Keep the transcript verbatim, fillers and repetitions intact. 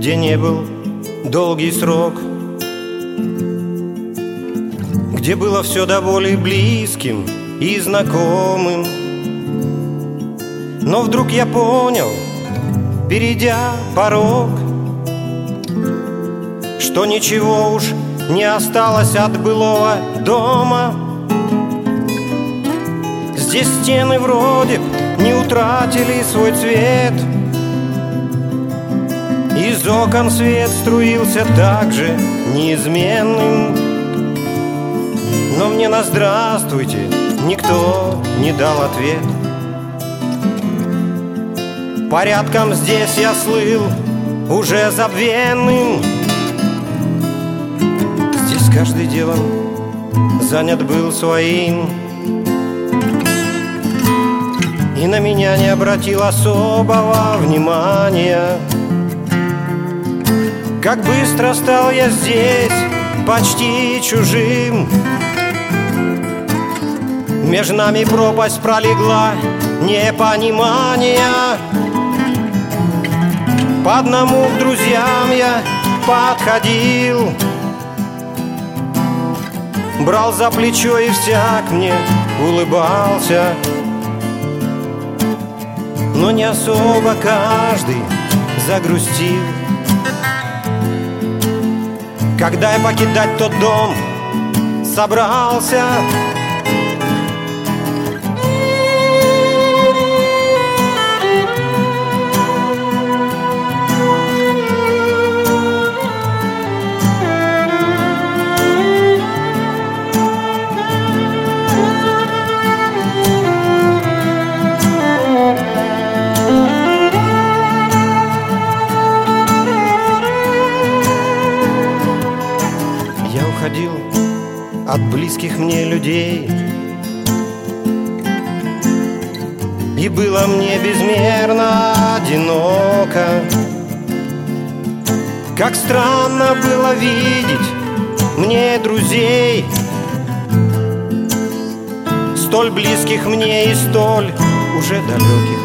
где не был долгий срок, где было все до боли близким и знакомым. Но вдруг я понял, перейдя порог, что ничего уж не осталось от былого дома. Здесь стены вроде не утратили свой цвет, из окон свет струился так же неизменным. Но мне на «здравствуйте» никто не дал ответ. Порядком здесь я слыл уже забвенным. Здесь каждый делом занят был своим, и на меня не обратил особого внимания. Как быстро стал я здесь почти чужим. Между нами пропасть пролегла непонимания. По одному к друзьям я подходил, брал за плечо и всяк мне улыбался. Но не особо каждый загрустил. Когда я покидать тот дом собрался, уходил от близких мне людей, и было мне безмерно одиноко. Как странно было видеть мне друзей, столь близких мне и столь уже далеких.